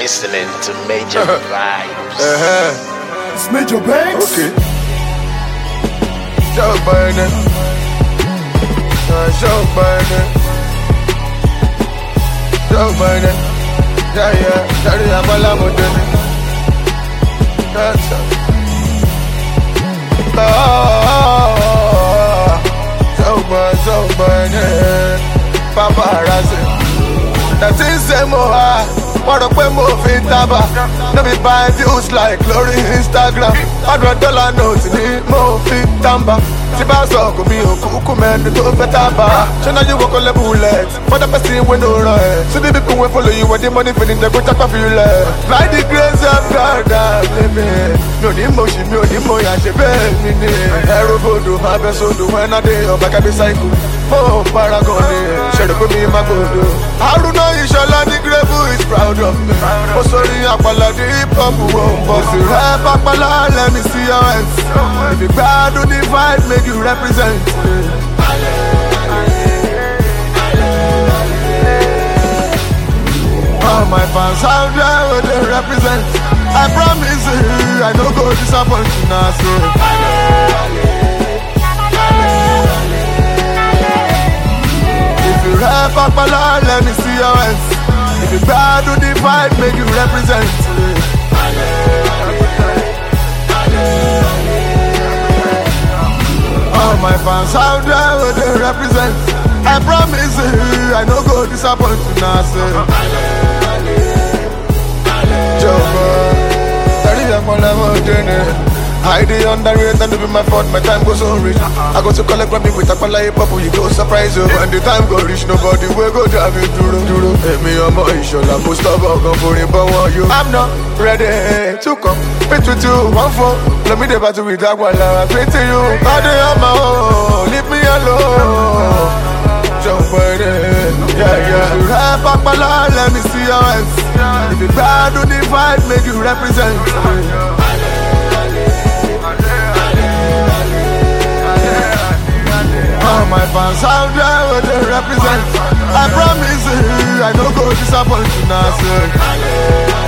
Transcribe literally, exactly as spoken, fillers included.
listening to Major Vibes. Uh-huh. It's Major Banks. Okay. Joe Biden. Uh, Joe Biden. Joe Biden. Yeah, yeah. Daddy, I'm a lamb. That's it. Oh, Joe Biden, Joe Biden. Paparazzi. That is the more. What up when moving taba? No be buy views like glory Instagram. Hundred dollar notes ni mo fi tamba. Ti ba so ko mi o kuku men to fe taba. So now you walk on the bullet. For the person we no run. So the people we follow you with the money feeling they go tap off you like. By the grace of God I'm living. No di mo shi mi o di mo ya se be mi ni. Ero bodo ma be so do when I dey on back of the cycle. Oh paragon ni. Share ko mi ma godo. Haruna Ishola the grave is proud of me. Oh sorry, Apala the hip hop won't boss you. Rap Apala, let me see your hands. If you proud to the vibe, make you represent. All my fans out there, what they represent. I promise you, I don't go disappoint you now. So. If you rap Apala, let me see your hands. If you proud to the vibe, make you represent. All my fans out there, what they represent. I promise you, I no go disappoint you now, sir. Joker, thirty years for never dinner. I dey underrate and to be my fault, my time goes so rich. I go to collect from me with a pala hip hop, you go surprise you. When the time go reach, nobody will go drive you duro duro. Hey, me on my shoulder, most of all come for him, but want you. I'm not ready to come. Pitch with you, one phone. Let me debate with that while I pray to you. I dey on my own, leave me alone. Jump right in, yeah, yeah. You rap Apala, let me see your hands. If you proud to the vibe, make you represent. All my fans out there, what they represent. I promise you, I don't go disappoint you now, sir.